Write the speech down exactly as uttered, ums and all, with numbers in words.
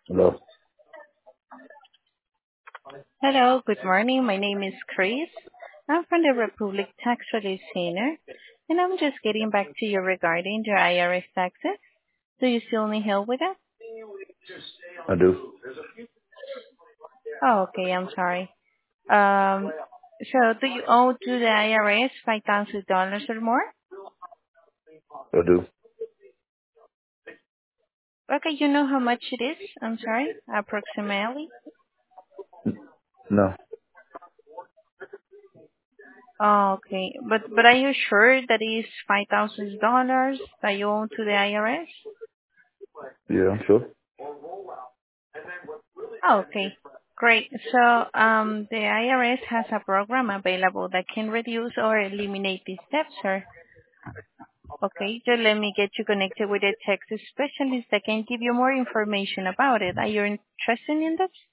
Hello. Hello, good morning. My name is Chris. I'm from the Republic Tax Relief Center, and I'm just getting back to you regarding the I R S taxes. Do you still need help with that? I do. Oh, okay, I'm sorry. Um, so do you owe to the I R S five thousand dollars or more? I do. Okay, you know how much it is? I'm sorry, approximately. No. Oh, okay, but but are you sure that is five thousand dollars that you owe to the I R S? Yeah, I'm sure. Oh, okay. Great. So, um, the I R S has a program available that can reduce or eliminate these debts, sir. Okay, just let me get you connected with a tax specialist that can give you more information about it. Are you interested in that?